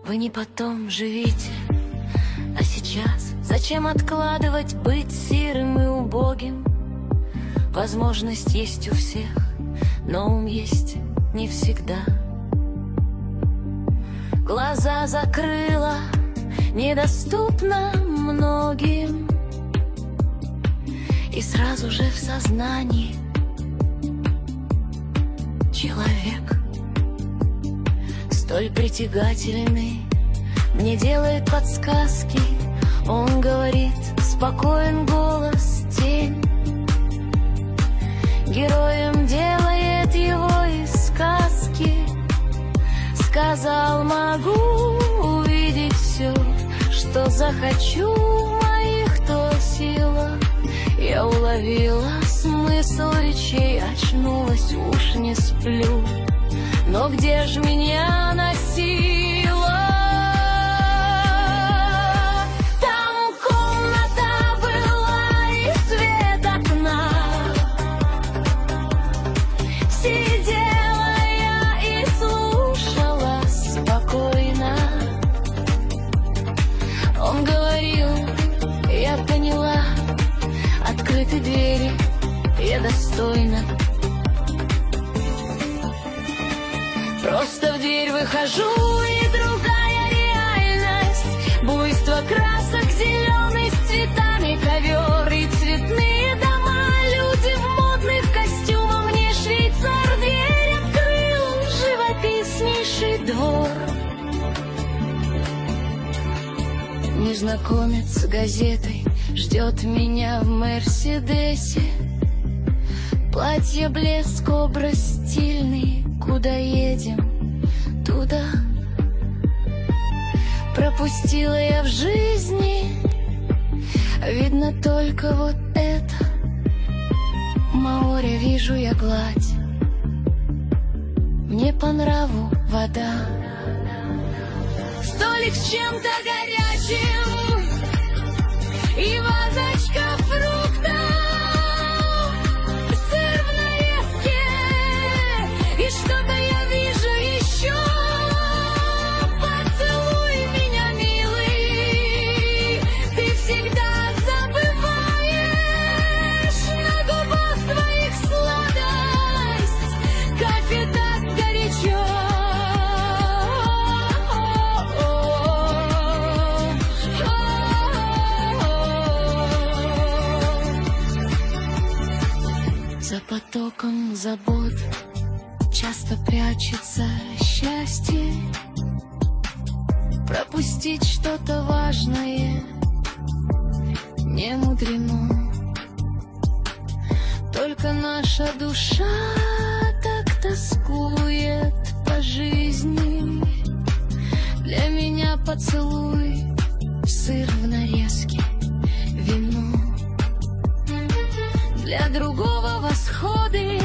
Вы не потом живите, а сейчас. Зачем откладывать быть сирым и убогим? Возможность есть у всех, но ум есть не всегда. Глаза закрыла, недоступно многим, и сразу же в сознании человек столь притягательный мне делает подсказки. Он говорит, спокоен голос, тень, героем делает его из сказки. Сказал, могу увидеть все, что захочу, моих то сила. Я уловила смысл речей, очнулась, уж не сплю. Но где ж меня носила? Там комната была и свет окна. Сидела я и слушала спокойно. Он говорил, я поняла, открыты двери, я достойна. Просто в дверь выхожу, и другая реальность. Буйство красок, зеленый с цветами ковер и цветные дома. Люди в модных костюмах, мне швейцар дверь открыл, живописнейший двор. Незнакомец с газетой ждет меня в Мерседесе. Платье, блеск, образ стильный. Куда едем? Туда. Пропустила я в жизни, видно только вот это. Море, вижу я гладь, мне по нраву вода. Столик с чем-то горячим и вазочка фруктов. Что-то я вижу еще. Поцелуй меня, милый. Ты всегда забываешь на губах твоих сладость. Кофе так горячо. За потоком забот часто прячется счастье. Пропустить что-то важное не мудрено. Только наша душа так тоскует по жизни. Для меня поцелуй, сыр в нарезке, вино. Для другого восходы